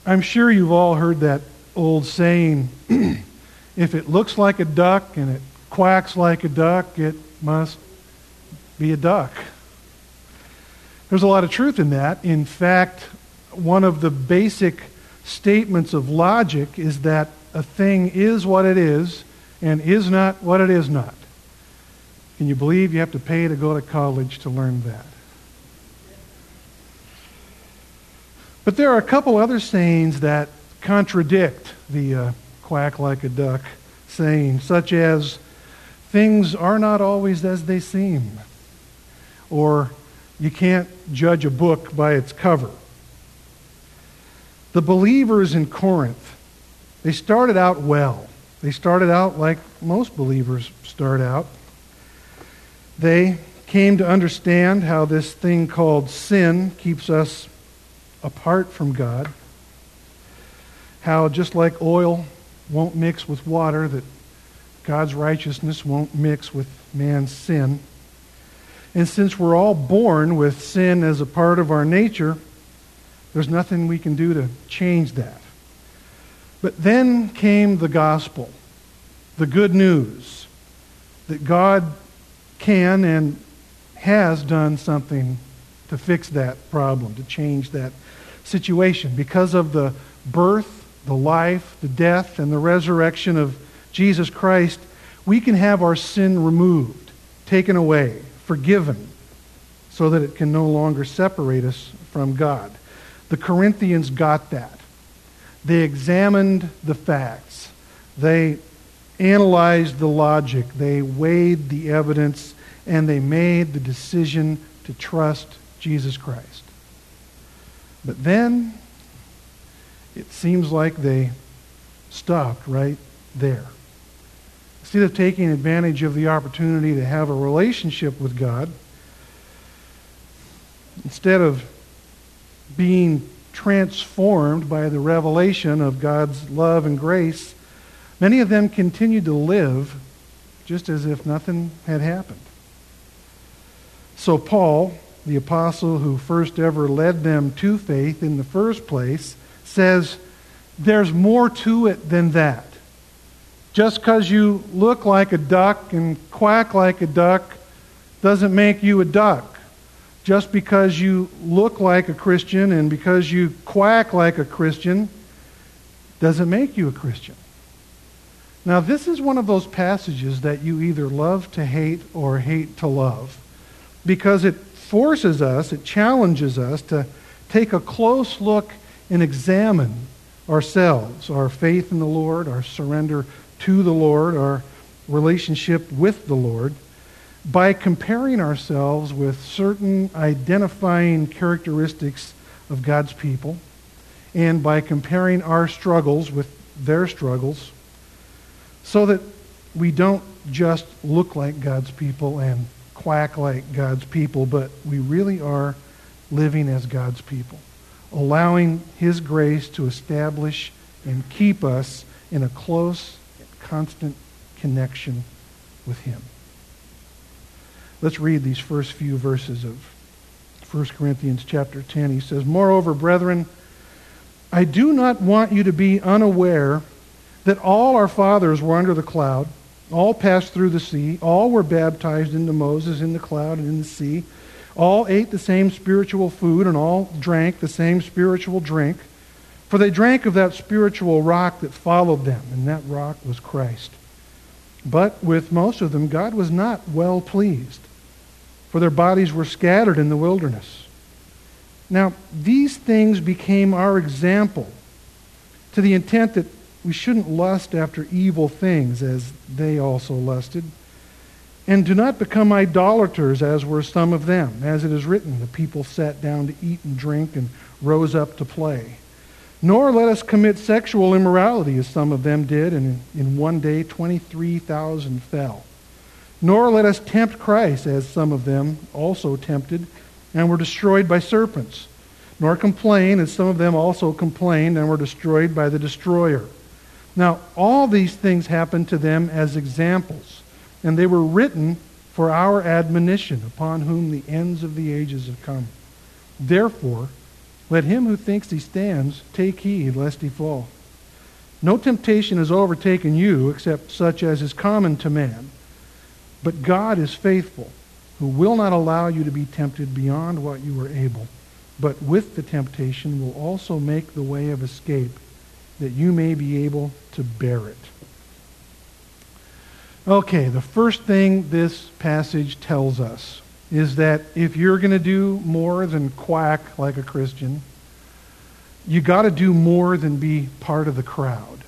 I'm sure you've all heard that old saying, if it looks like a duck and it quacks like a duck, it must be a duck. There's a lot of truth in that. In fact, one of the basic statements of logic is that a thing is what it is and is not what it is not. Can you believe you have to pay to go to college to learn that? But there are a couple other sayings that contradict the quack like a duck saying, such as, things are not always as they seem, or you can't judge a book by its cover. The believers in Corinth, they started out well. They started out like most believers start out. They came to understand how this thing called sin keeps us apart from God. How just like oil won't mix with water, that God's righteousness won't mix with man's sin. And since we're all born with sin as a part of our nature, there's nothing we can do to change that. But then came the gospel, the good news, that God can and has done something to fix that problem, to change that situation. Because of the birth, the life, the death, and the resurrection of Jesus Christ, we can have our sin removed, taken away, forgiven, so that it can no longer separate us from God. The Corinthians got that. They examined the facts. They analyzed the logic. They weighed the evidence, and they made the decision to trust Jesus Christ. But then, it seems like they stopped right there. Instead of taking advantage of the opportunity to have a relationship with God, instead of being transformed by the revelation of God's love and grace, many of them continued to live just as if nothing had happened. So Paul, the apostle who first ever led them to faith in the first place, says there's more to it than that. Just because you look like a duck and quack like a duck doesn't make you a duck. Just because you look like a Christian and because you quack like a Christian doesn't make you a Christian. Now, this is one of those passages that you either love to hate or hate to love, because it forces us, it challenges us to take a close look and examine ourselves, our faith in the Lord, our surrender to the Lord, our relationship with the Lord, by comparing ourselves with certain identifying characteristics of God's people, and by comparing our struggles with their struggles, so that we don't just look like God's people and quack like God's people, but we really are living as God's people, allowing His grace to establish and keep us in a close, constant connection with Him. Let's read these first few verses of 1 Corinthians chapter 10. He says, "Moreover, brethren, I do not want you to be unaware that all our fathers were under the cloud, all passed through the sea, all were baptized into Moses in the cloud and in the sea, all ate the same spiritual food, and all drank the same spiritual drink. For they drank of that spiritual rock that followed them, and that rock was Christ. But with most of them God was not well pleased, for their bodies were scattered in the wilderness. Now, these things became our example, to the intent that we shouldn't lust after evil things as they also lusted. And do not become idolaters, as were some of them. As it is written, the people sat down to eat and drink and rose up to play. Nor let us commit sexual immorality, as some of them did, and in one day 23,000 fell. Nor let us tempt Christ, as some of them also tempted, and were destroyed by serpents. Nor complain, as some of them also complained, and were destroyed by the destroyer. Now, all these things happened to them as examples, and they were written for our admonition, upon whom the ends of the ages have come. Therefore, Let him who thinks he stands take heed lest he fall. No temptation has overtaken you except such as is common to man. But God is faithful, who will not allow you to be tempted beyond what you are able, but with the temptation will also make the way of escape, that you may be able to bear it. Okay, the first thing this passage tells us is that if you're going to do more than quack like a Christian, you got to do more than be part of the crowd.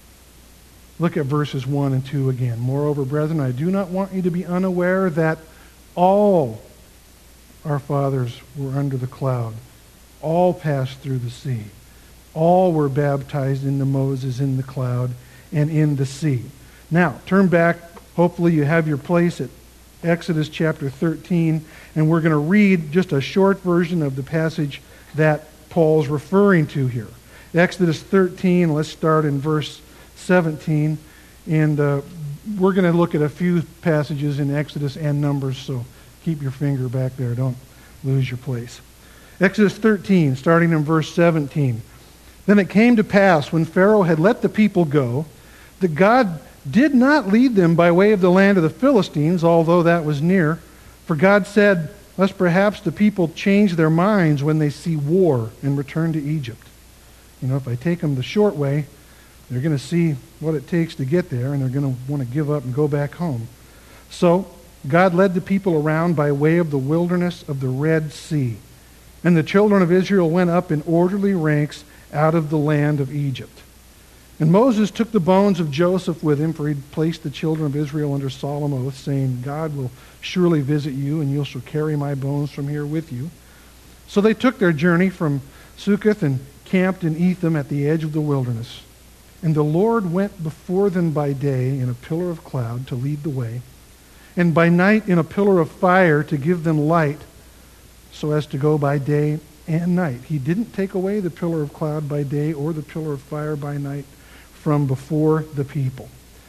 Look at verses 1 and 2 again. Moreover, brethren, I do not want you to be unaware that all our fathers were under the cloud. All passed through the sea. All were baptized into Moses in the cloud and in the sea. Now, turn back. Hopefully you have your place at Exodus chapter 13, and we're going to read just a short version of the passage that Paul's referring to here. Exodus 13, let's start in verse 17, and we're going to look at a few passages in Exodus and Numbers, so keep your finger back there. Don't lose your place. Exodus 13, starting in verse 17. Then it came to pass, when Pharaoh had let the people go, that God did not lead them by way of the land of the Philistines, although that was near. For God said, lest perhaps the people change their minds when they see war and return to Egypt. You know, if I take them the short way, they're going to see what it takes to get there, and they're going to want to give up and go back home. So God led the people around by way of the wilderness of the Red Sea. And the children of Israel went up in orderly ranks out of the land of Egypt. And Moses took the bones of Joseph with him, for he'd placed the children of Israel under solemn oath, saying, God will surely visit you, and you shall carry my bones from here with you. So they took their journey from Succoth and camped in Etham at the edge of the wilderness. And the Lord went before them by day in a pillar of cloud to lead the way, and by night in a pillar of fire to give them light, so as to go by day and night. He didn't take away the pillar of cloud by day or the pillar of fire by night from before the people.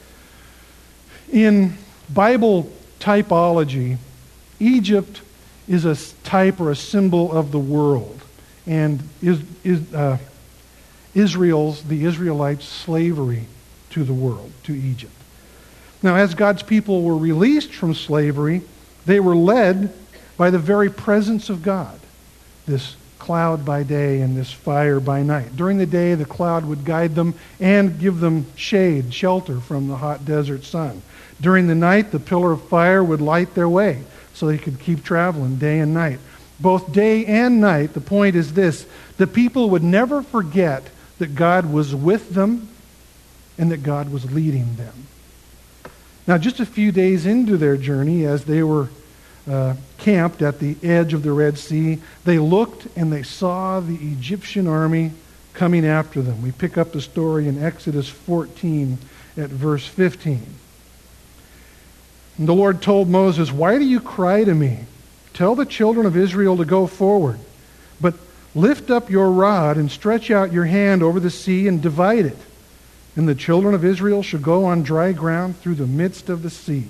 In Bible typology, Egypt is a type or a symbol of the world, and the Israelites' slavery to the world, to Egypt. Now, as God's people were released from slavery, they were led by the very presence of God, this cloud by day and this fire by night. During the day, the cloud would guide them and give them shade, shelter from the hot desert sun. During the night, the pillar of fire would light their way so they could keep traveling day and night. Both day and night, the point is this: the people would never forget that God was with them and that God was leading them. Now, just a few days into their journey, as they were camped at the edge of the Red Sea, they looked and they saw the Egyptian army coming after them. We pick up the story in Exodus 14 at verse 15. And the Lord told Moses, "Why do you cry to me? Tell the children of Israel to go forward. But lift up your rod and stretch out your hand over the sea and divide it. And the children of Israel shall go on dry ground through the midst of the sea."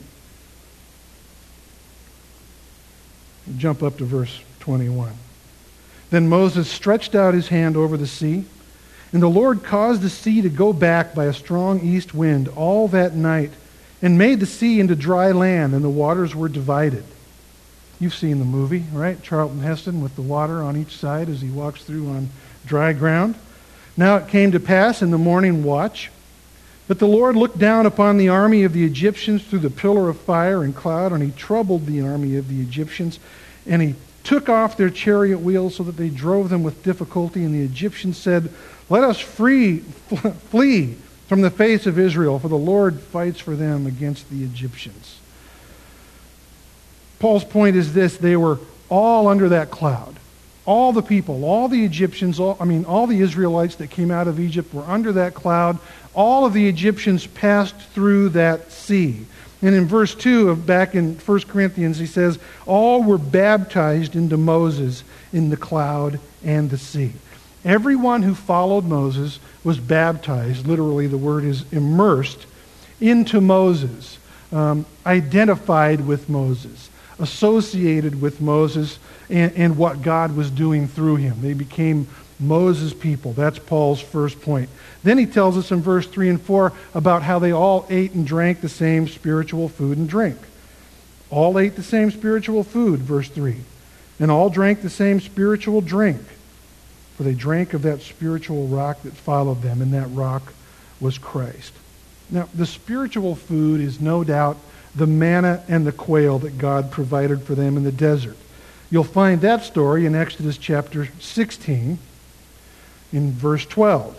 Jump up to verse 21. Then Moses stretched out his hand over the sea, and the Lord caused the sea to go back by a strong east wind all that night, and made the sea into dry land, and the waters were divided. You've seen the movie, right? Charlton Heston with the water on each side as he walks through on dry ground. Now it came to pass in the morning watch that the Lord looked down upon the army of the Egyptians through the pillar of fire and cloud, and he troubled the army of the Egyptians, and he took off their chariot wheels so that they drove them with difficulty. And the Egyptians said, "Let us flee from the face of Israel, for the Lord fights for them against the Egyptians." Paul's point is this: they were all under that cloud. All the people, all the Egyptians, all the Israelites that came out of Egypt were under that cloud. All of the Egyptians passed through that sea. And in verse 2 of back in 1 Corinthians, he says, all were baptized into Moses in the cloud and the sea. Everyone who followed Moses was baptized. Literally, the word is immersed into Moses, identified with Moses, associated with Moses and what God was doing through him. They became Moses' people. That's Paul's first point. Then he tells us in verse 3 and 4 about how they all ate and drank the same spiritual food and drink. All ate the same spiritual food, verse 3. And all drank the same spiritual drink. For they drank of that spiritual rock that followed them, and that rock was Christ. Now, the spiritual food is no doubt the manna and the quail that God provided for them in the desert. You'll find that story in Exodus chapter 16, in verse 12.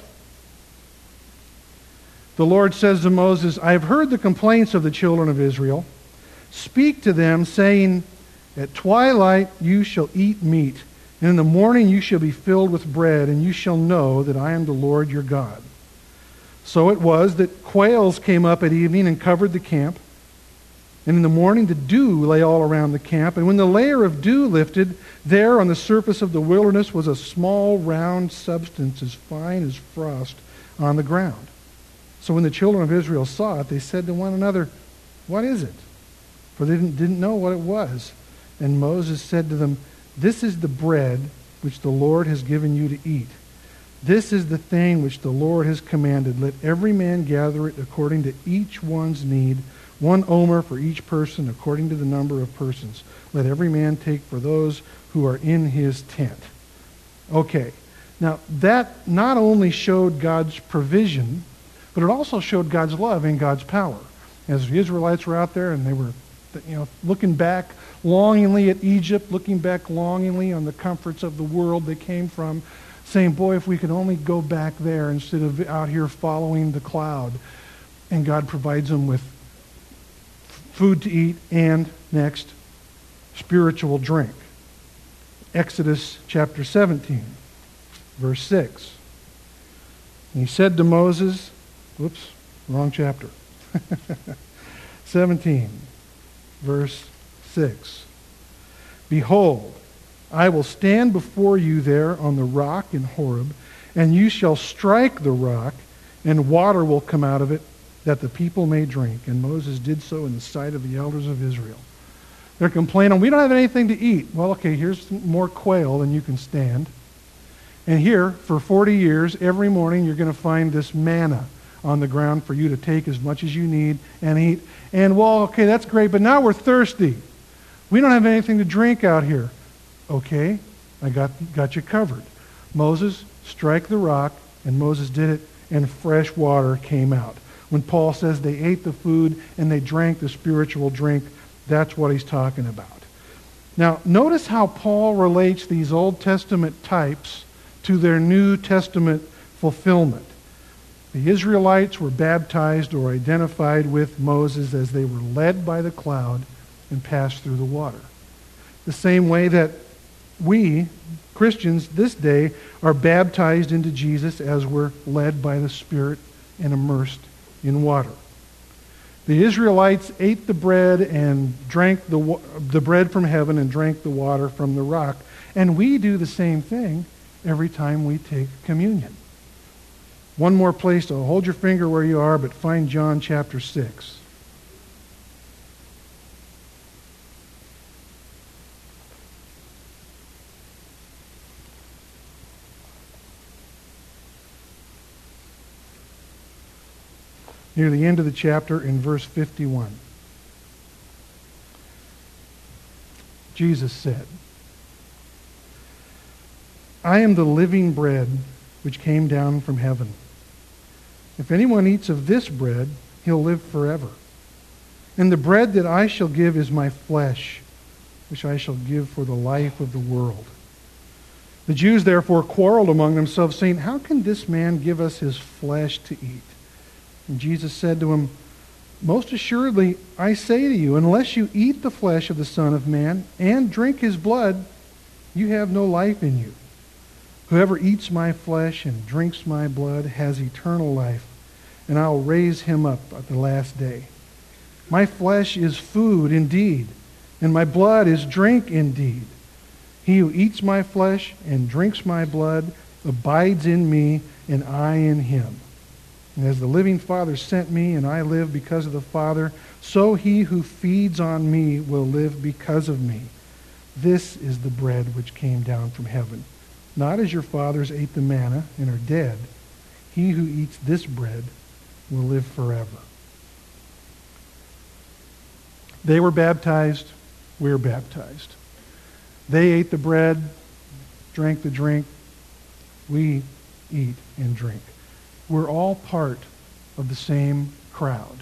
The Lord says to Moses, I have heard the complaints of the children of Israel. Speak to them, saying, at twilight you shall eat meat, and in the morning you shall be filled with bread, and you shall know that I am the Lord your God. So it was that quails came up at evening and covered the camp. And in the morning the dew lay all around the camp. And when the layer of dew lifted, there on the surface of the wilderness was a small round substance as fine as frost on the ground. So when the children of Israel saw it, they said to one another, what is it? For they didn't know what it was. And Moses said to them, this is the bread which the Lord has given you to eat. This is the thing which the Lord has commanded. Let every man gather it according to each one's need, 1 omer for each person according to the number of persons. Let every man take for those who are in his tent. Okay, now that not only showed God's provision, but it also showed God's love and God's power. As the Israelites were out there and they were looking back longingly at Egypt, looking back longingly on the comforts of the world they came from, saying, boy, if we could only go back there instead of out here following the cloud. And God provides them with food to eat and, next, spiritual drink. Exodus chapter 17, verse 6. And he said to Moses, whoops, wrong chapter. 17, verse 6. Behold, I will stand before you there on the rock in Horeb, and you shall strike the rock, and water will come out of it, that the people may drink. And Moses did so in the sight of the elders of Israel. They're complaining, we don't have anything to eat. Well, okay, here's more quail than you can stand. And here, for 40 years, every morning you're going to find this manna on the ground for you to take as much as you need and eat. And, well, okay, that's great, but now we're thirsty. We don't have anything to drink out here. Okay, I got you covered. Moses, strike the rock, and Moses did it, and fresh water came out. When Paul says they ate the food and they drank the spiritual drink, that's what he's talking about. Now, notice how Paul relates these Old Testament types to their New Testament fulfillment. The Israelites were baptized or identified with Moses as they were led by the cloud and passed through the water. The same way that we, Christians, this day are baptized into Jesus as we're led by the Spirit and immersed in water. The Israelites ate the bread and drank the bread from heaven and drank the water from the rock. And we do the same thing every time we take communion. One more place to hold your finger where you are, but find John chapter 6. Near the end of the chapter in verse 51. Jesus said, I am the living bread which came down from heaven. If anyone eats of this bread, he'll live forever. And the bread that I shall give is my flesh, which I shall give for the life of the world. The Jews therefore quarreled among themselves, saying, how can this man give us his flesh to eat? And Jesus said to him, most assuredly, I say to you, unless you eat the flesh of the Son of Man and drink his blood, you have no life in you. Whoever eats my flesh and drinks my blood has eternal life, and I will raise him up at the last day. My flesh is food indeed, and my blood is drink indeed. He who eats my flesh and drinks my blood abides in me, and I in him. And as the living Father sent me, and I live because of the Father, so he who feeds on me will live because of me. This is the bread which came down from heaven. Not as your fathers ate the manna and are dead. He who eats this bread will live forever. They were baptized. We're baptized. They ate the bread, drank the drink. We eat and drink. We're all part of the same crowd.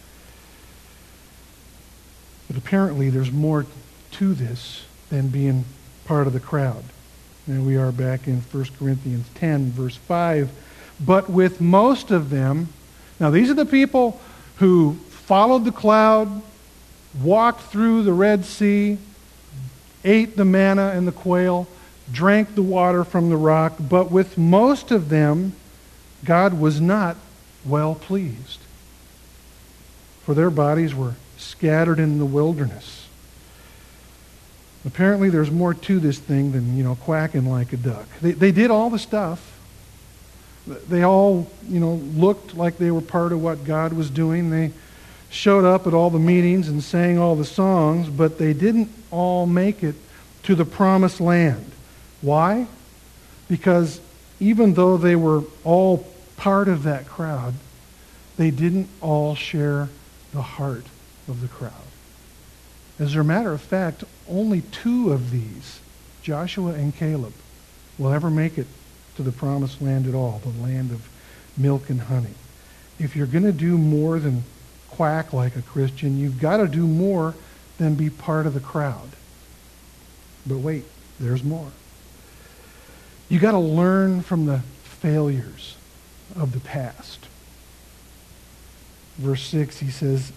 But apparently there's more to this than being part of the crowd. And we are back in 1 Corinthians 10, verse 5. But with most of them, now these are the people who followed the cloud, walked through the Red Sea, ate the manna and the quail, drank the water from the rock, but with most of them, God was not well pleased, for their bodies were scattered in the wilderness. Apparently there's more to this thing than, quacking like a duck. They did all the stuff. They all, looked like they were part of what God was doing. They showed up at all the meetings and sang all the songs, but they didn't all make it to the promised land. Why? Because even though they were all part of that crowd, they didn't all share the heart of the crowd. As a matter of fact, only 2 of these, Joshua and Caleb, will ever make it to the promised land at all, the land of milk and honey. If you're going to do more than quack like a Christian, you've got to do more than be part of the crowd. But wait, there's more. You got to learn from the failures of the past. Verse 6, he says,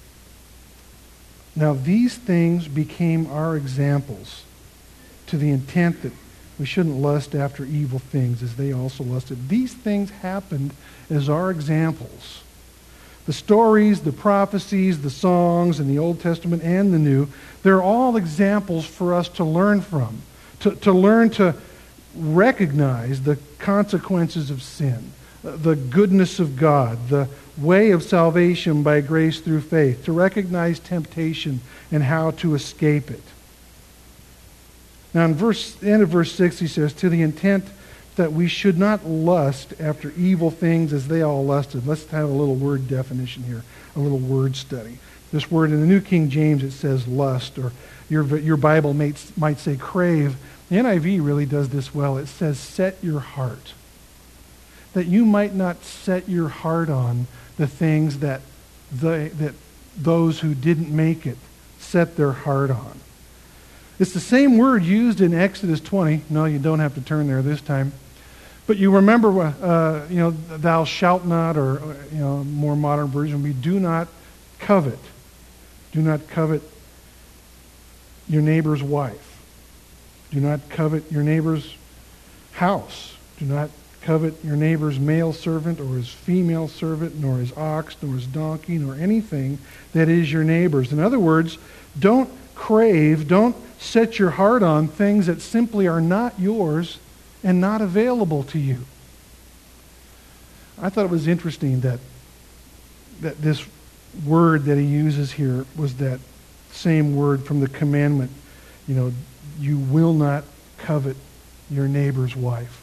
now these things became our examples, to the intent that we shouldn't lust after evil things as they also lusted. These things happened as our examples. The stories, the prophecies, the songs in the Old Testament and the New, they're all examples for us to learn from, to learn to recognize the consequences of sin, the goodness of God, the way of salvation by grace through faith, to recognize temptation and how to escape it. Now in end of verse 6 he says, to the intent that we should not lust after evil things as they all lusted. Let's have a little word definition here, a little word study. This word in the New King James, it says lust, or your Bible might say crave. The NIV really does this well. It says set your heart. That you might not set your heart on the things that those who didn't make it set their heart on. It's the same word used in Exodus 20. No, you don't have to turn there this time. But you remember, thou shalt not, or, more modern version would be do not covet. Do not covet your neighbor's wife. Do not covet your neighbor's house. Do not covet your neighbor's male servant or his female servant, nor his ox, nor his donkey, nor anything that is your neighbor's. In other words, don't crave, don't set your heart on things that simply are not yours and not available to you. I thought it was interesting that this word that he uses here was that same word from the commandment, you will not covet your neighbor's wife.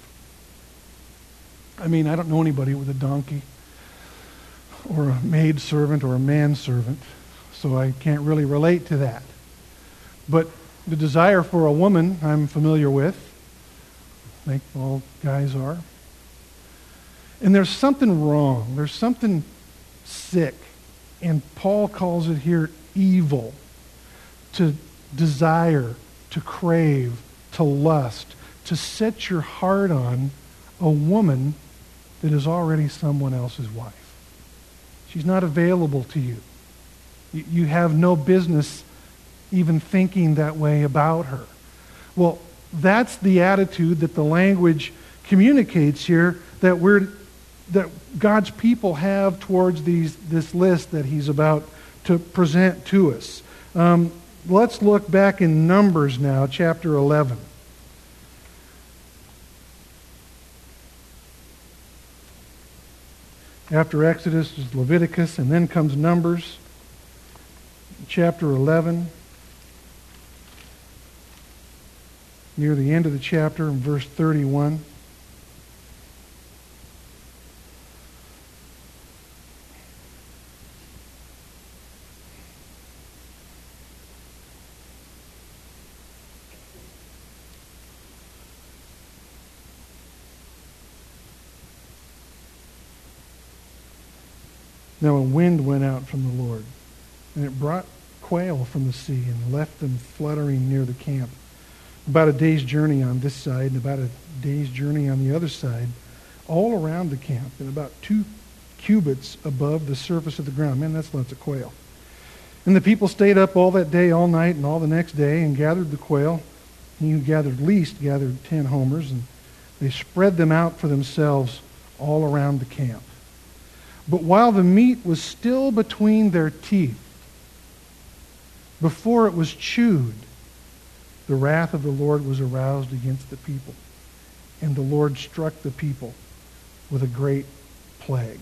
I mean, I don't know anybody with a donkey or a maid servant or a manservant, so I can't really relate to that. But the desire for a woman I'm familiar with, I think all guys are. And there's something wrong. There's something sick. And Paul calls it here evil. To desire, to crave, to lust, to set your heart on a woman that is already someone else's wife. She's not available to you. You have no business even thinking that way about her. Well, that's the attitude that the language communicates here that God's people have towards this list that he's about to present to us. Let's look back in Numbers now, chapter 11. After Exodus is Leviticus, and then comes Numbers, chapter 11. Near the end of the chapter, in verse 31. Now a wind went out from the Lord, and it brought quail from the sea and left them fluttering near the camp. About a day's journey on this side and about a day's journey on the other side, all around the camp, and about 2 cubits above the surface of the ground. Man, that's lots of quail. And the people stayed up all that day, all night, and all the next day, and gathered the quail. He who gathered least gathered 10 homers, and they spread them out for themselves all around the camp. But while the meat was still between their teeth, before it was chewed, the wrath of the Lord was aroused against the people, and the Lord struck the people with a great plague.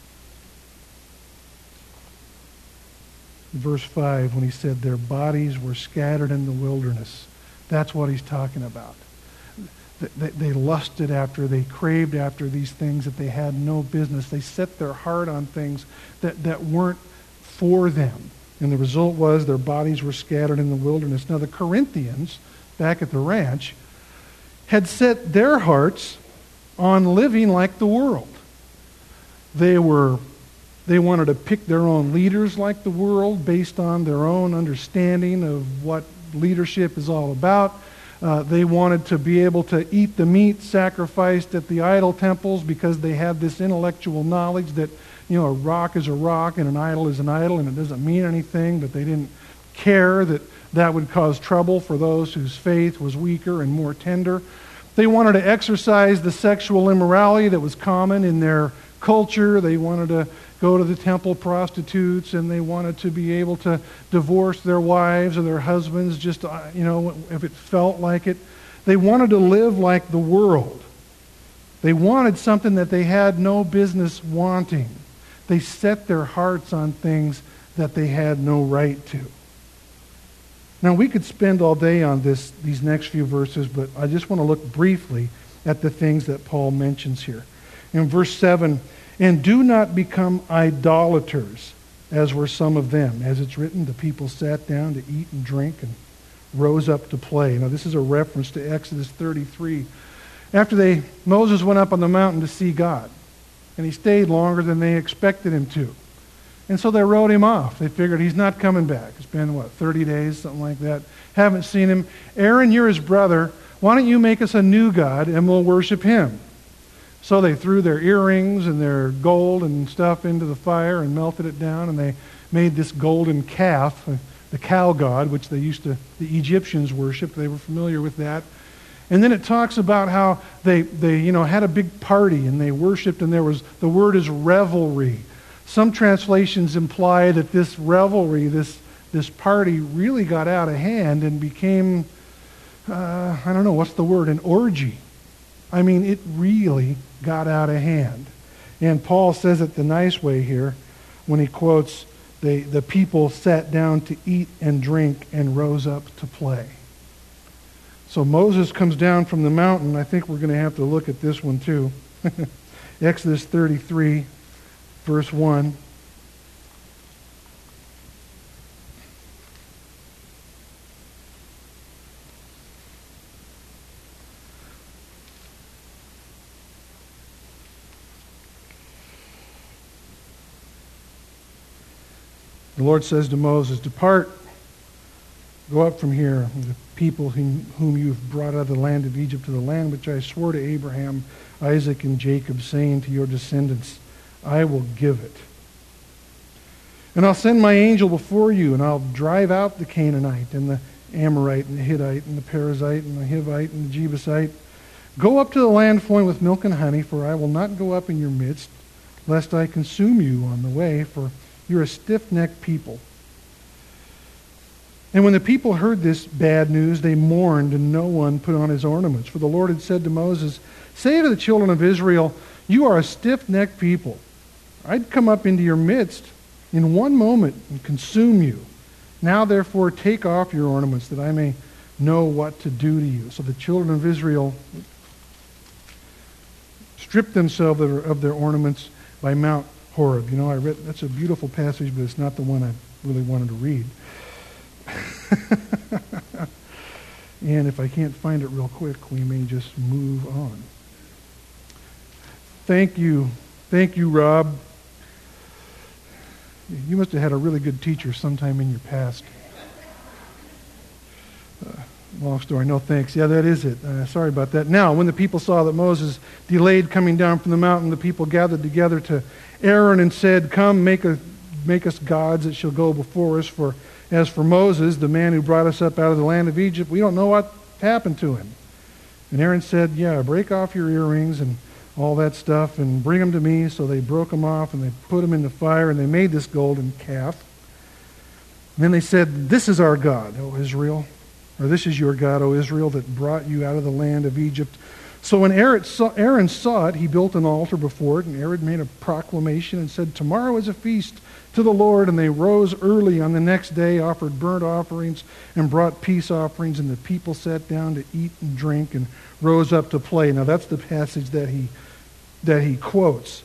Verse 5, when he said their bodies were scattered in the wilderness, that's what he's talking about. They lusted after, they craved after these things that they had no business. They set their heart on things that weren't for them. And the result was their bodies were scattered in the wilderness. Now the Corinthians, back at the ranch, had set their hearts on living like the world. They wanted to pick their own leaders like the world based on their own understanding of what leadership is all about. They wanted to be able to eat the meat sacrificed at the idol temples because they had this intellectual knowledge that, a rock is a rock and an idol is an idol and it doesn't mean anything, but they didn't care that would cause trouble for those whose faith was weaker and more tender. They wanted to exercise the sexual immorality that was common in their culture. They wanted to go to the temple prostitutes, and they wanted to be able to divorce their wives or their husbands just, if it felt like it. They wanted to live like the world. They wanted something that they had no business wanting. They set their hearts on things that they had no right to. Now, we could spend all day on these next few verses, but I just want to look briefly at the things that Paul mentions here. In verse 7, and do not become idolaters, as were some of them. As it's written, the people sat down to eat and drink and rose up to play. Now, this is a reference to Exodus 33. After Moses went up on the mountain to see God, and he stayed longer than they expected him to. And so they wrote him off. They figured he's not coming back. It's been, 30 days, something like that. Haven't seen him. Aaron, you're his brother. Why don't you make us a new God and we'll worship him? So they threw their earrings and their gold and stuff into the fire and melted it down, and they made this golden calf, the cow god, which the Egyptians worshipped. They were familiar with that. And then it talks about how they had a big party and they worshipped, and the word is revelry. Some translations imply that this revelry, this party really got out of hand and became, an orgy. I mean, it really got out of hand. And Paul says it the nice way here when he quotes, the people sat down to eat and drink and rose up to play. So Moses comes down from the mountain. I think we're going to have to look at this one too. Exodus 33, verse 1. The Lord says to Moses, depart, go up from here, the people whom you have brought out of the land of Egypt to the land which I swore to Abraham, Isaac, and Jacob, saying to your descendants, I will give it. And I'll send my angel before you, and I'll drive out the Canaanite, and the Amorite, and the Hittite, and the Perizzite, and the Hivite, and the Jebusite. Go up to the land flowing with milk and honey, for I will not go up in your midst, lest I consume you on the way, for you're a stiff-necked people. And when the people heard this bad news, they mourned, and no one put on his ornaments. For the Lord had said to Moses, say to the children of Israel, you are a stiff-necked people. I'd come up into your midst in one moment and consume you. Now, therefore, take off your ornaments, that I may know what to do to you." So the children of Israel stripped themselves of their ornaments by Mount Horeb. I read, that's a beautiful passage, but it's not the one I really wanted to read. And if I can't find it real quick, we may just move on. Thank you, Rob. You must have had a really good teacher sometime in your past. Long story, no thanks. Yeah, that is it. Sorry about that. Now, when the people saw that Moses delayed coming down from the mountain, the people gathered together to Aaron and said, "Come, make us gods that shall go before us. For as for Moses, the man who brought us up out of the land of Egypt, we don't know what happened to him." And Aaron said, "Yeah, break off your earrings and all that stuff and bring them to me." So they broke them off and they put them in the fire and they made this golden calf. And then they said, "This is our God, O Israel." Or, "This is your God, O Israel, that brought you out of the land of Egypt." So when Aaron saw it, he built an altar before it, and Aaron made a proclamation and said, "Tomorrow is a feast to the Lord." And they rose early on the next day, offered burnt offerings, and brought peace offerings, and the people sat down to eat and drink and rose up to play. Now that's the passage that he quotes.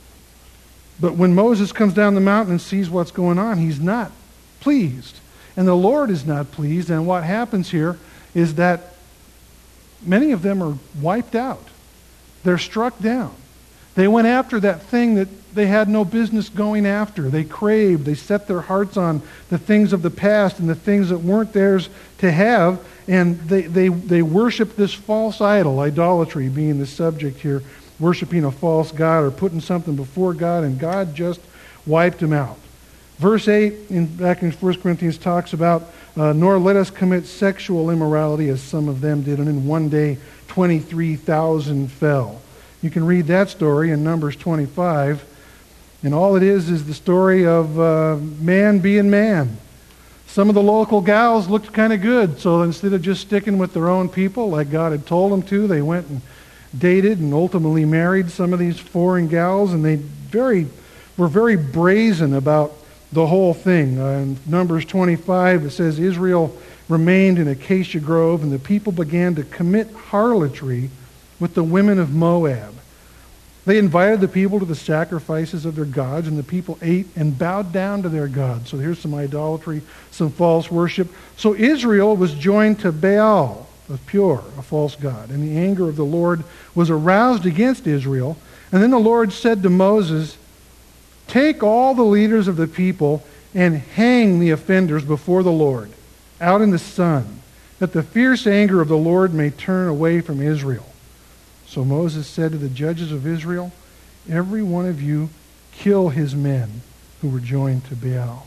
But when Moses comes down the mountain and sees what's going on, he's not pleased. And the Lord is not pleased. And what happens here is that many of them are wiped out. They're struck down. They went after that thing that they had no business going after. They craved. They set their hearts on the things of the past and the things that weren't theirs to have. And they worshiped this false idol, idolatry being the subject here, worshiping a false god or putting something before God, and God just wiped them out. Verse 8 back in 1 Corinthians talks about, "Nor let us commit sexual immorality as some of them did, and in one day 23,000 fell." You can read that story in Numbers 25, and all it is the story of man being man. Some of the local gals looked kind of good, so instead of just sticking with their own people like God had told them to, they went and dated and ultimately married some of these foreign gals, and they were very brazen about the whole thing. In Numbers 25, it says, "Israel remained in Acacia Grove, and the people began to commit harlotry with the women of Moab. They invited the people to the sacrifices of their gods, and the people ate and bowed down to their gods." So here's some idolatry, some false worship. So Israel was joined to Baal of Peor, a false god, and the anger of the Lord was aroused against Israel. And then the Lord said to Moses, "Take all the leaders of the people and hang the offenders before the Lord out in the sun, that the fierce anger of the Lord may turn away from Israel." So Moses said to the judges of Israel, "Every one of you kill his men who were joined to Baal."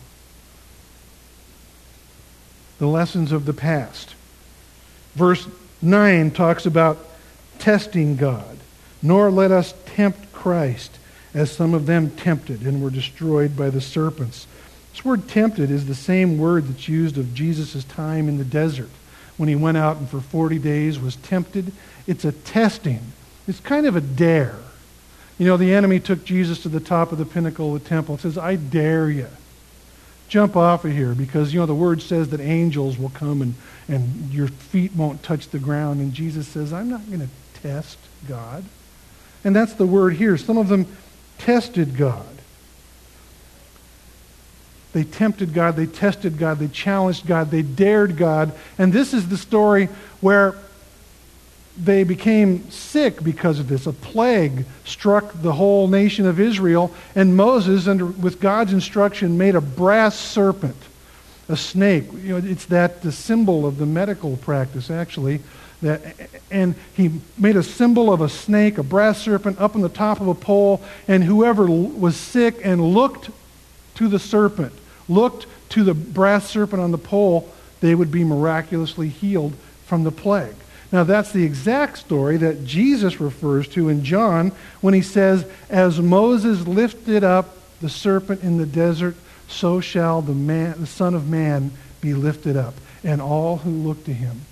The lessons of the past. Verse 9 talks about testing God. "Nor let us tempt Christ, as some of them tempted and were destroyed by the serpents." This word "tempted" is the same word that's used of Jesus' time in the desert, when he went out and for 40 days was tempted. It's a testing. It's kind of a dare. The enemy took Jesus to the top of the pinnacle of the temple and says, "I dare you. Jump off of here, because, the word says that angels will come and your feet won't touch the ground." And Jesus says, "I'm not going to test God." And that's the word here. Some of them tested God. They tempted God, they tested God, they challenged God, they dared God. And this is the story where they became sick because of this. A plague struck the whole nation of Israel, and Moses, with God's instruction, made a brass serpent, a snake. It's the symbol of the medical practice, actually. And he made a symbol of a snake, a brass serpent, up on the top of a pole, and whoever was sick and looked to the serpent, looked to the brass serpent on the pole, they would be miraculously healed from the plague. Now that's the exact story that Jesus refers to in John when he says, "As Moses lifted up the serpent in the desert, so shall the Son of Man be lifted up, and all who look to him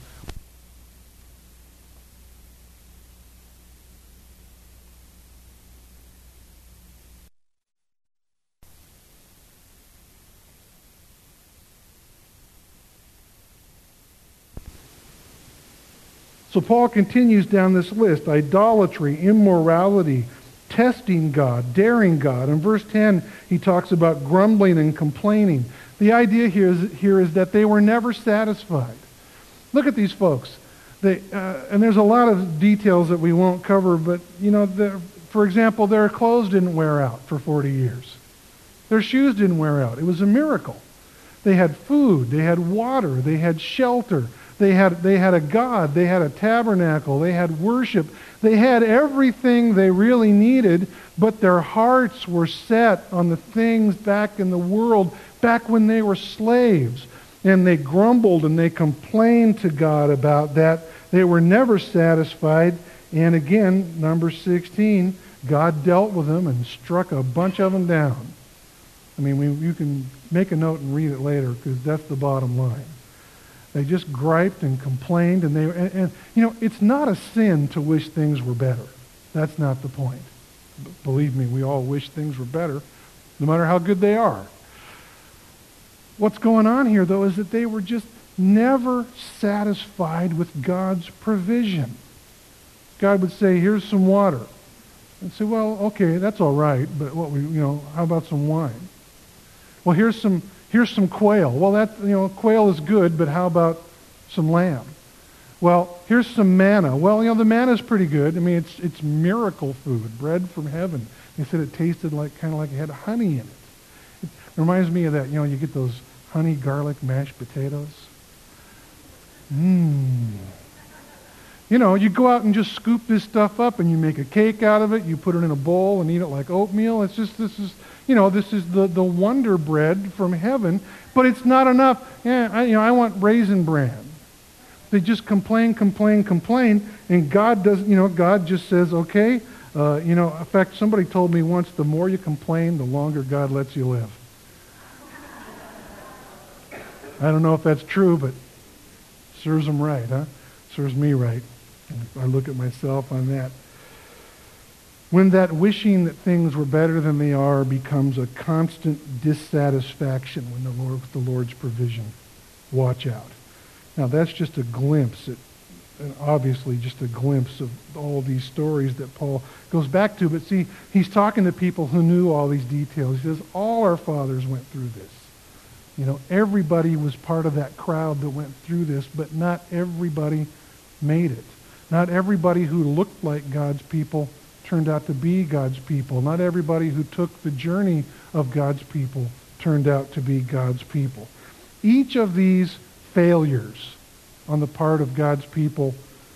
So Paul continues down this list: idolatry, immorality, testing God, daring God. In verse 10, he talks about grumbling and complaining. The idea here is that they were never satisfied. Look at these folks. And there's a lot of details that we won't cover, but, for example, their clothes didn't wear out for 40 years. Their shoes didn't wear out. It was a miracle. They had food. They had water. They had shelter. They had a God. They had a tabernacle. They had worship. They had everything they really needed, but their hearts were set on the things back in the world, back when they were slaves. And they grumbled and they complained to God about that. They were never satisfied. And again, number 16, God dealt with them and struck a bunch of them down. I mean, you can make a note and read it later, because that's the bottom line. They just griped and complained, and it's not a sin to wish things were better. That's not the point. Believe me, we all wish things were better, no matter how good they are. What's going on here, though, is that they were just never satisfied with God's provision. God would say, "Here's some water." And say, "Well, okay, that's all right, but how about some wine?" "Well, here's some quail." "Well, quail is good, but how about some lamb?" "Well, here's some manna." "Well, the manna's pretty good. I mean, it's miracle food, bread from heaven." They said it tasted kind of like it had honey in it. It reminds me of that. You get those honey garlic mashed potatoes. You go out and just scoop this stuff up, and you make a cake out of it. You put it in a bowl and eat it like oatmeal. This is the wonder bread from heaven, but it's not enough. I want raisin bran. They just complain, and God does. God just says, "Okay." In fact, somebody told me once, the more you complain, the longer God lets you live. I don't know if that's true, but serves them right, huh? Serves me right. I look at myself on that. When that wishing that things were better than they are becomes a constant dissatisfaction with the Lord's provision, watch out. Now that's just a glimpse, and obviously just a glimpse of all these stories that Paul goes back to. But see, he's talking to people who knew all these details. He says, all our fathers went through this. Everybody was part of that crowd that went through this, but not everybody made it. Not everybody who looked like God's people turned out to be God's people. Not everybody who took the journey of God's people turned out to be God's people. Each of these failures on the part of God's people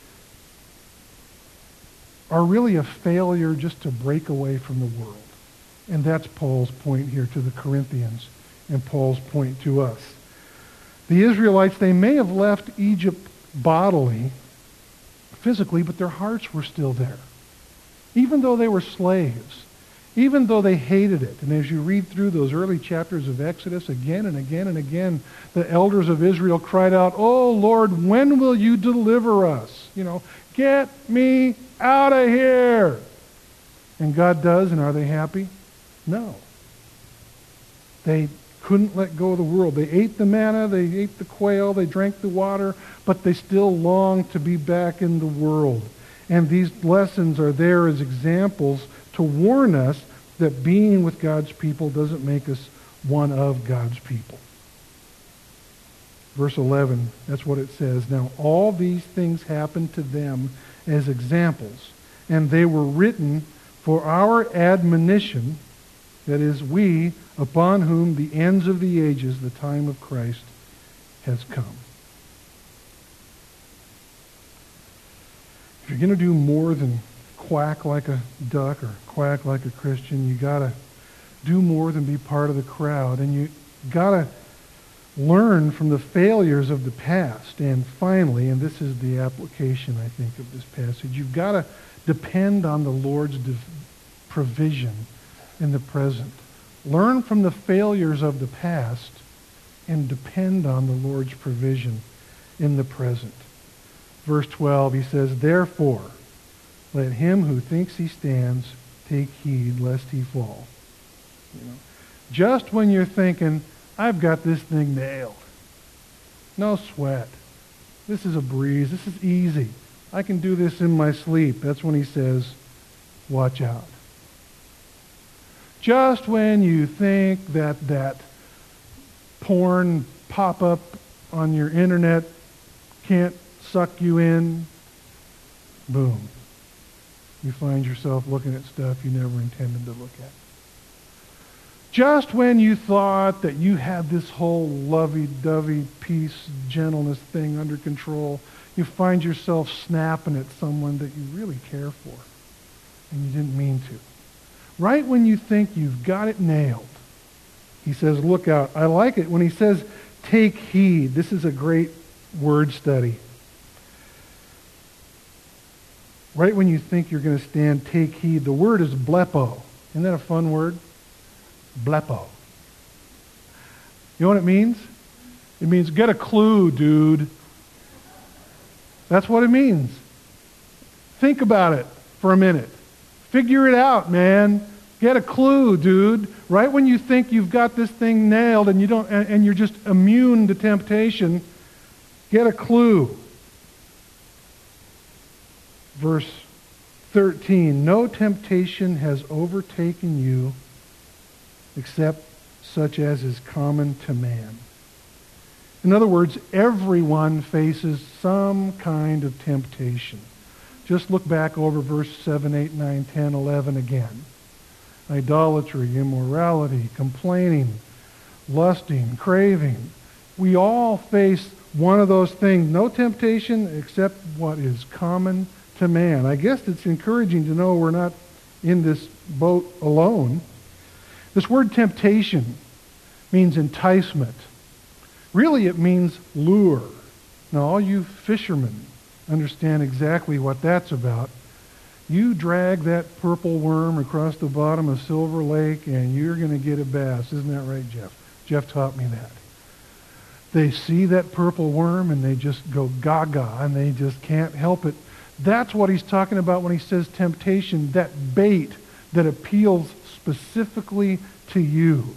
are really a failure just to break away from the world. And that's Paul's point here to the Corinthians, and Paul's point to us. The Israelites, they may have left Egypt bodily, physically, but their hearts were still there. Even though they were slaves, even though they hated it. And as you read through those early chapters of Exodus, again and again and again, the elders of Israel cried out, "Oh Lord, when will you deliver us? Get me out of here." And God does, and are they happy? No. They couldn't let go of the world. They ate the manna, they ate the quail, they drank the water, but they still longed to be back in the world. And these lessons are there as examples to warn us that being with God's people doesn't make us one of God's people. Verse 11, that's what it says. Now all these things happened to them as examples, and they were written for our admonition, that is, we, upon whom the ends of the ages, the time of Christ, has come. If you're going to do more than quack like a duck or quack like a Christian, you got to do more than be part of the crowd. And you got to learn from the failures of the past. And finally, and this is the application, I think, of this passage, you've got to depend on the Lord's provision in the present. Learn from the failures of the past and depend on the Lord's provision in the present. Verse 12, he says, "Therefore, let him who thinks he stands take heed lest he fall." Just when you're thinking, I've got this thing nailed. No sweat. This is a breeze. This is easy. I can do this in my sleep. That's when he says, watch out. Just when you think that porn pop-up on your internet can't suck you in, boom. You find yourself looking at stuff you never intended to look at. Just when you thought that you had this whole lovey-dovey peace, gentleness thing under control, you find yourself snapping at someone that you really care for, and you didn't mean to. Right when you think you've got it nailed, he says, look out. I like it when he says, take heed. This is a great word study. Right when you think you're going to stand, take heed. The word is blepo. Isn't that a fun word? Blepo. You know what it means? It means get a clue, dude. That's what it means. Think about it for a minute. Figure it out, man. Get a clue, dude. Right when you think you've got this thing nailed and you don't, and you're just immune to temptation, get a clue. Verse 13, no temptation has overtaken you except such as is common to man. In other words, everyone faces some kind of temptation. Just look back over verse 7, 8, 9, 10, 11 again. Idolatry, immorality, complaining, lusting, craving. We all face one of those things. No temptation except what is common to man. I guess it's encouraging to know we're not in this boat alone. This word temptation means enticement. Really, it means lure. Now, all you fishermen understand exactly what that's about. You drag that purple worm across the bottom of Silver Lake and you're going to get a bass. Isn't that right, Jeff? Jeff taught me that. They see that purple worm and they just go gaga and they just can't help it. That's what he's talking about when he says temptation, that bait that appeals specifically to you.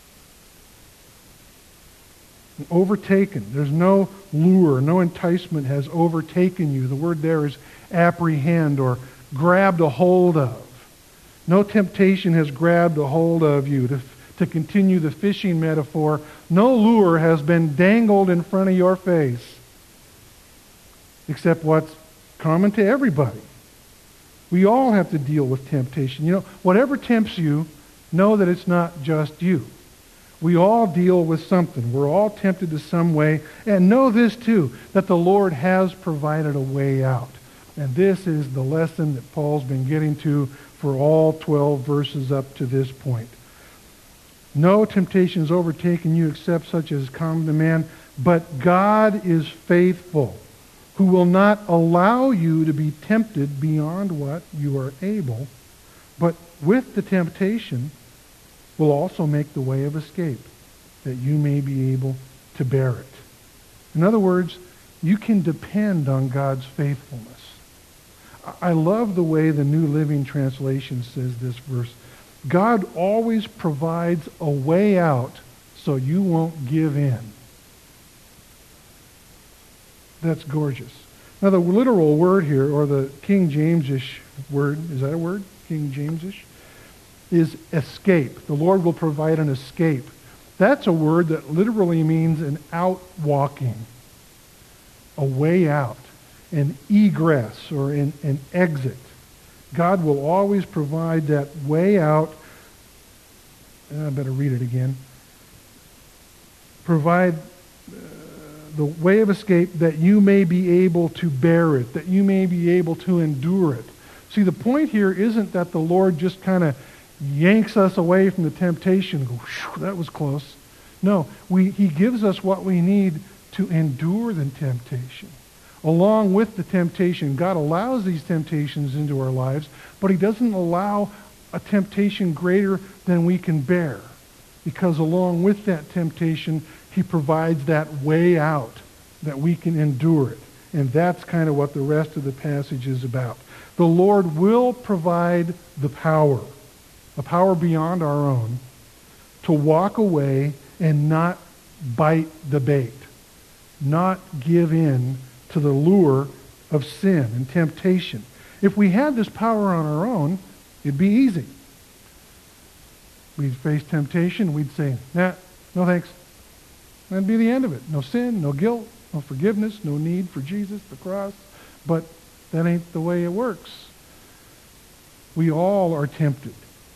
Overtaken. There's no lure, no enticement has overtaken you. The word there is apprehend or grabbed a hold of. No temptation has grabbed a hold of you. To continue the fishing metaphor, no lure has been dangled in front of your face except what's common to everybody. We all have to deal with temptation. You know, whatever tempts you, know that it's not just you. We all deal with something. We're all tempted to some way. And know this too, that the Lord has provided a way out. And this is the lesson that Paul's been getting to for all 12 verses up to this point. No temptation has overtaken you except such as common to man, but God is faithful, who will not allow you to be tempted beyond what you are able, but with the temptation will also make the way of escape, that you may be able to bear it. In other words, you can depend on God's faithfulness. I love the way the New Living Translation says this verse. God always provides a way out so you won't give in. That's gorgeous. Now the literal word here, or the King James-ish word, is that a word? King James-ish? Is escape. The Lord will provide an escape. That's a word that literally means an outwalking, a way out, an egress, or an exit. God will always provide that way out. I better read it again. Provide the way of escape that you may be able to bear it, that you may be able to endure it. See, the point here isn't that the Lord just kind of yanks us away from the temptation and go, that was close. No, he gives us what we need to endure the temptation. Along with the temptation, God allows these temptations into our lives, but he doesn't allow a temptation greater than we can bear. Because along with that temptation, he provides that way out that we can endure it. And that's kind of what the rest of the passage is about. The Lord will provide the power, a power beyond our own, to walk away and not bite the bait, not give in to the lure of sin and temptation. If we had this power on our own, it'd be easy. We'd face temptation, we'd say, nah, no thanks. That'd be the end of it. No sin, no guilt, no forgiveness, no need for Jesus, the cross. But that ain't the way it works. We all are tempted.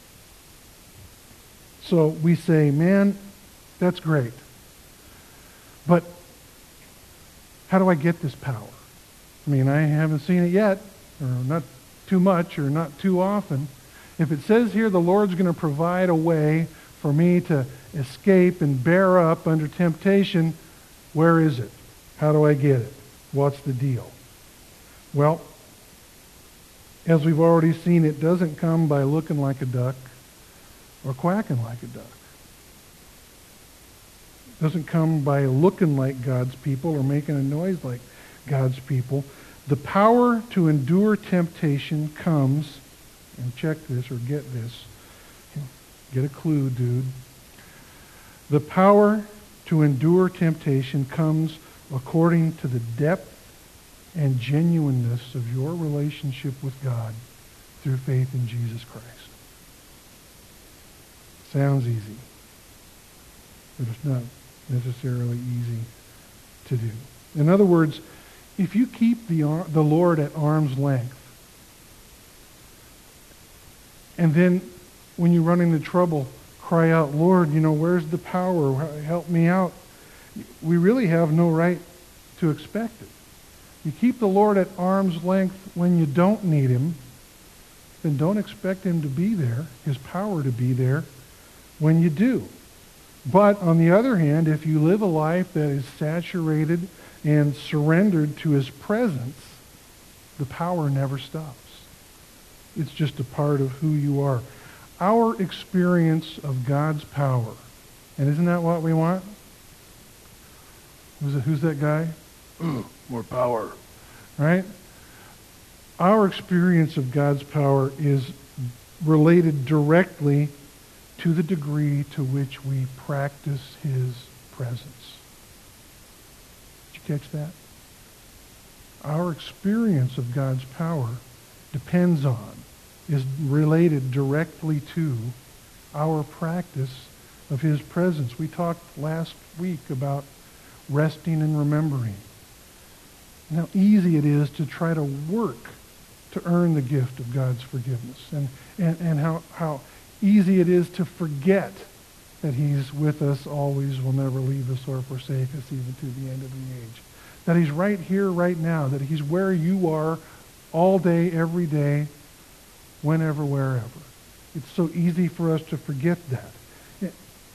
So we say, man, that's great. But how do I get this power? I mean, I haven't seen it yet, or not too much, or not too often. If it says here the Lord's going to provide a way for me to escape and bear up under temptation, where is it? How do I get it? What's the deal? Well, as we've already seen, it doesn't come by looking like a duck or quacking like a duck. It doesn't come by looking like God's people or making a noise like God's people. The power to endure temptation comes, and check this or get this, get a clue, dude. The power to endure temptation comes according to the depth and genuineness of your relationship with God through faith in Jesus Christ. Sounds easy, but it's not necessarily easy to do. In other words, if you keep the Lord at arm's length, and then when you run into trouble, cry out, Lord, where's the power? Help me out. We really have no right to expect it. You keep the Lord at arm's length when you don't need him, then don't expect him to be there, his power to be there, when you do. But on the other hand, if you live a life that is saturated and surrendered to his presence, the power never stops. It's just a part of who you are. Our experience of God's power, and isn't that what we want? Who's that guy? More power. Right? Our experience of God's power is related directly to the degree to which we practice his presence. Did you catch that? Our experience of God's power depends on, is related directly to our practice of his presence. We talked last week about resting and remembering. And how easy it is to try to work to earn the gift of God's forgiveness. And how easy it is to forget that he's with us always, will never leave us or forsake us even to the end of the age. That he's right here, right now. That he's where you are all day, every day, whenever, wherever. It's so easy for us to forget that.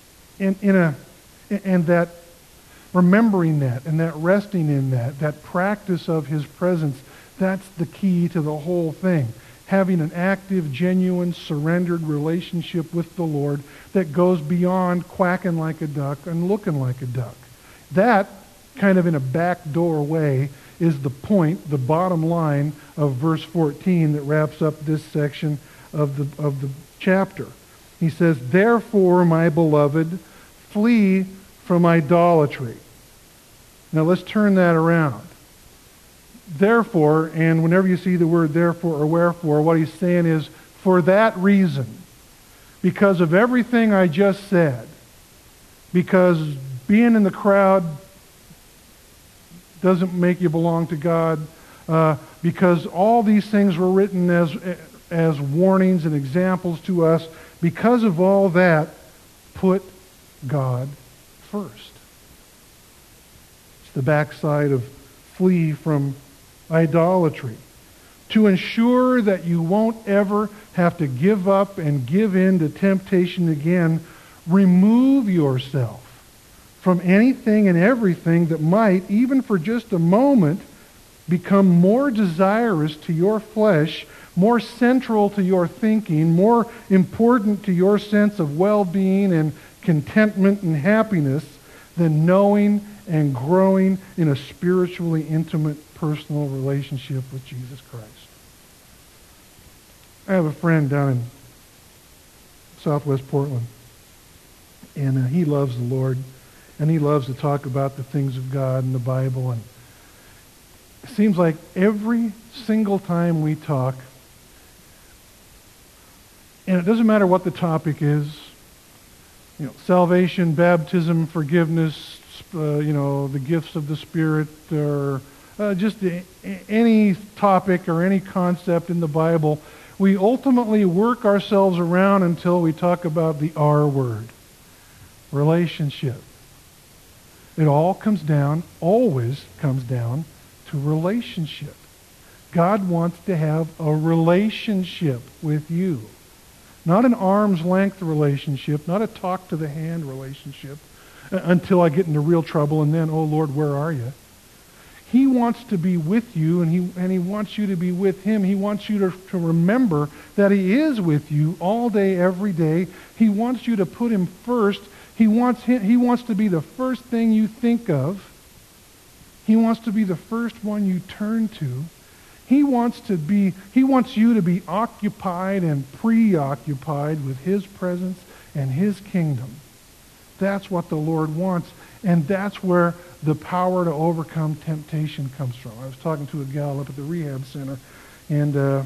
And that remembering that and that resting in that practice of his presence, that's the key to the whole thing. Having an active, genuine, surrendered relationship with the Lord that goes beyond quacking like a duck and looking like a duck. That, kind of in a backdoor way, is the point, the bottom line of verse 14 that wraps up this section of the chapter. He says, "Therefore, my beloved, flee from idolatry." Now let's turn that around. Therefore, and whenever you see the word therefore or wherefore, what he's saying is, for that reason, because of everything I just said, because being in the crowd doesn't make you belong to God, because all these things were written as warnings and examples to us, because of all that, put God first. It's the backside of flee from idolatry. To ensure that you won't ever have to give up and give in to temptation again, remove yourself from anything and everything that might, even for just a moment, become more desirous to your flesh, more central to your thinking, more important to your sense of well-being and contentment and happiness than knowing and growing in a spiritually intimate, personal relationship with Jesus Christ. I have a friend down in Southwest Portland, and he loves the Lord, and he loves to talk about the things of God and the Bible, and It seems like every single time we talk, and it doesn't matter what the topic is, salvation, baptism, forgiveness, the gifts of the Spirit, or just any topic or any concept in the Bible, we ultimately work ourselves around until we talk about the R word, relationship. It always comes down to relationship. God wants to have a relationship with you. Not an arm's length relationship, not a talk to the hand relationship until I get into real trouble and then, oh Lord, where are you? He wants to be with you, and he wants you to be with him. He wants you to remember that he is with you all day, every day. He wants you to put him first. He wants to be the first thing you think of. He wants to be the first one you turn to. He wants you to be occupied and preoccupied with his presence and his kingdom. That's what the Lord wants, and that's where the power to overcome temptation comes from. I was talking to a gal up at the rehab center, and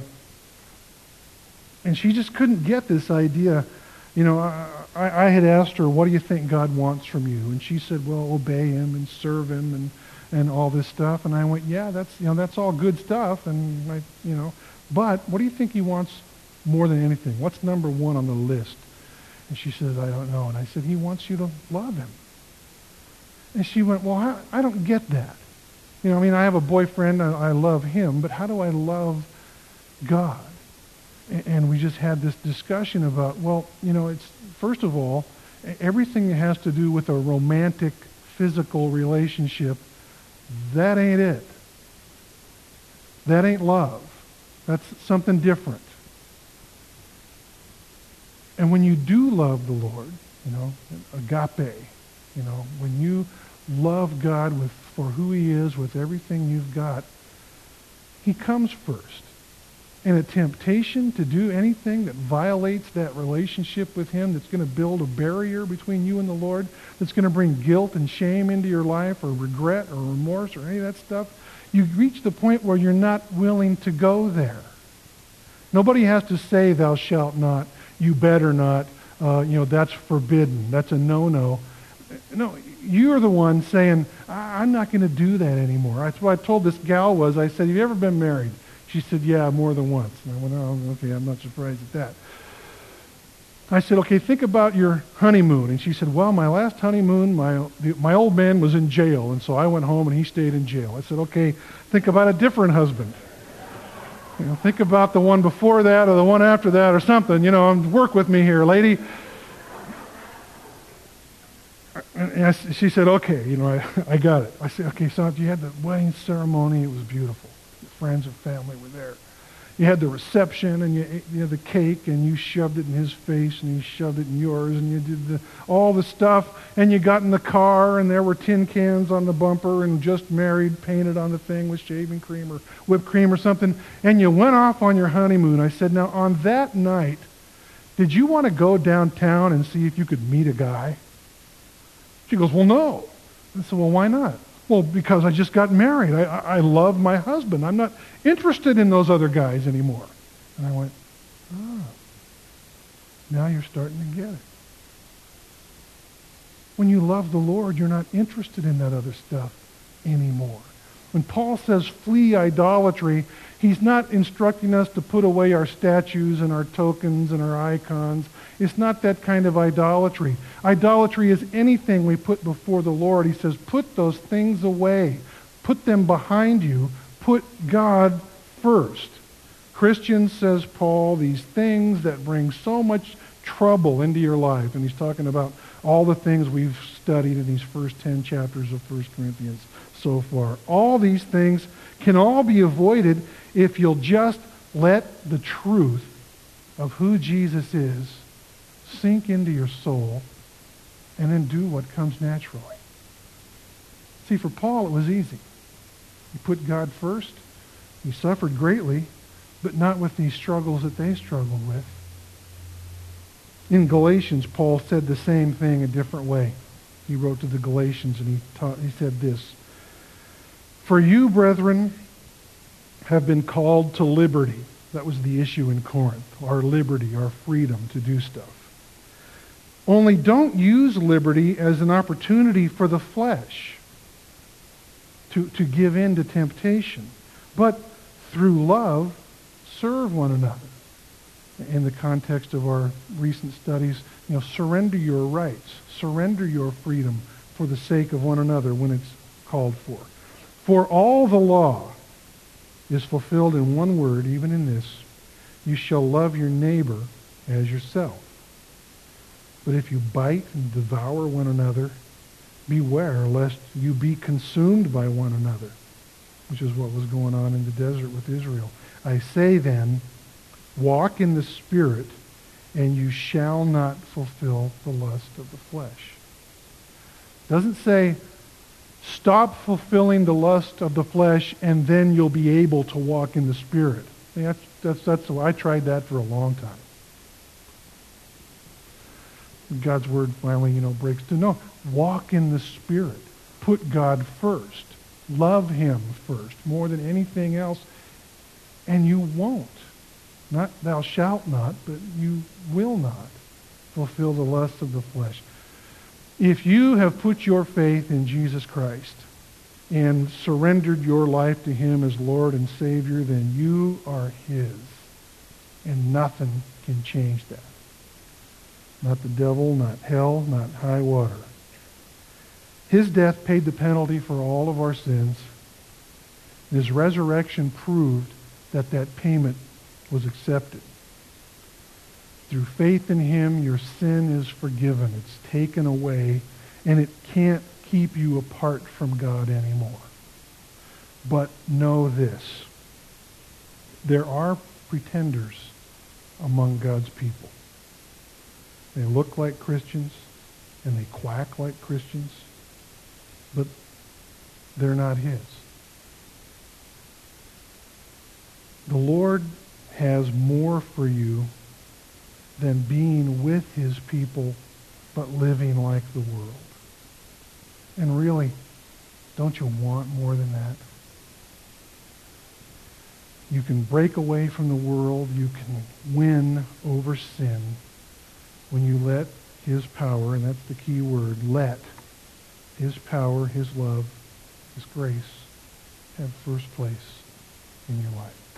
she just couldn't get this idea. I had asked her, what do you think God wants from you? And she said, well, obey him and serve him and all this stuff. And I went, yeah, that's all good stuff. And but what do you think he wants more than anything? What's number one on the list? And she says, I don't know. And I said, he wants you to love him. And she went, well, I don't get that. I have a boyfriend, I love him, but how do I love God? And we just had this discussion about, it's, first of all, everything that has to do with a romantic, physical relationship, that ain't it. That ain't love. That's something different. And when you do love the Lord, agape, when you love God for who he is, with everything you've got, he comes first. And a temptation to do anything that violates that relationship with him, that's going to build a barrier between you and the Lord, that's going to bring guilt and shame into your life, or regret or remorse or any of that stuff, you reach the point where you're not willing to go there. Nobody has to say, thou shalt not, you better not, that's forbidden, that's a no-no. No, you're the one saying, I'm not going to do that anymore. That's what I told this gal I said, have you ever been married? She said, yeah, more than once. And I went, oh, okay, I'm not surprised at that. I said, okay, think about your honeymoon. And she said, well, my last honeymoon, my old man was in jail, and so I went home and he stayed in jail. I said, okay, think about a different husband. Think about the one before that or the one after that or something. Work with me here, lady. And she said, okay, I got it. I said, okay, so you had the wedding ceremony. It was beautiful. Your friends and family were there. You had the reception, and you had the cake, and you shoved it in his face, and he shoved it in yours, and you did all the stuff, and you got in the car, and there were tin cans on the bumper, and just married painted on the thing with shaving cream or whipped cream or something, and you went off on your honeymoon. I said, now, on that night, did you want to go downtown and see if you could meet a guy? She goes, well, no. I said, well, why not? Well, because I just got married. I love my husband. I'm not interested in those other guys anymore. And I went, oh, now you're starting to get it. When you love the Lord, you're not interested in that other stuff anymore. When Paul says flee idolatry, he's not instructing us to put away our statues and our tokens and our icons. It's not that kind of idolatry. Idolatry is anything we put before the Lord. He says, put those things away. Put them behind you. Put God first. Christians, says Paul, these things that bring so much trouble into your life. And he's talking about all the things we've studied in these first 10 chapters of 1 Corinthians so far. All these things can all be avoided if you'll just let the truth of who Jesus is sink into your soul and then do what comes naturally. See, for Paul, it was easy. He put God first. He suffered greatly, but not with these struggles that they struggled with. In Galatians, Paul said the same thing a different way. He wrote to the Galatians and he said this, "For you, brethren, have been called to liberty. That was the issue in Corinth. Our liberty, our freedom to do stuff. Only don't use liberty as an opportunity for the flesh to give in to temptation. But through love, serve one another. In the context of our recent studies, surrender your rights, surrender your freedom for the sake of one another when it's called for. For all the law is fulfilled in one word, even in this: you shall love your neighbor as yourself. But if you bite and devour one another, beware lest you be consumed by one another, which is what was going on in the desert with Israel. I say then, walk in the Spirit, and you shall not fulfill the lust of the flesh. Doesn't say, stop fulfilling the lust of the flesh, and then you'll be able to walk in the Spirit. That's I tried that for a long time. God's word finally, breaks to no. Walk in the Spirit. Put God first. Love Him first, more than anything else. And you won't. Not thou shalt not, but you will not fulfill the lust of the flesh. If you have put your faith in Jesus Christ and surrendered your life to Him as Lord and Savior, then you are His. And nothing can change that. Not the devil, not hell, not high water. His death paid the penalty for all of our sins. His resurrection proved that that payment was accepted. Through faith in Him, your sin is forgiven. It's taken away, and it can't keep you apart from God anymore. But know this: there are pretenders among God's people. They look like Christians, and they quack like Christians, but they're not His. The Lord has more for you than being with His people, but living like the world. And really, don't you want more than that? You can break away from the world. You can win over sin when you let His power, and that's the key word, let His power, His love, His grace have first place in your life.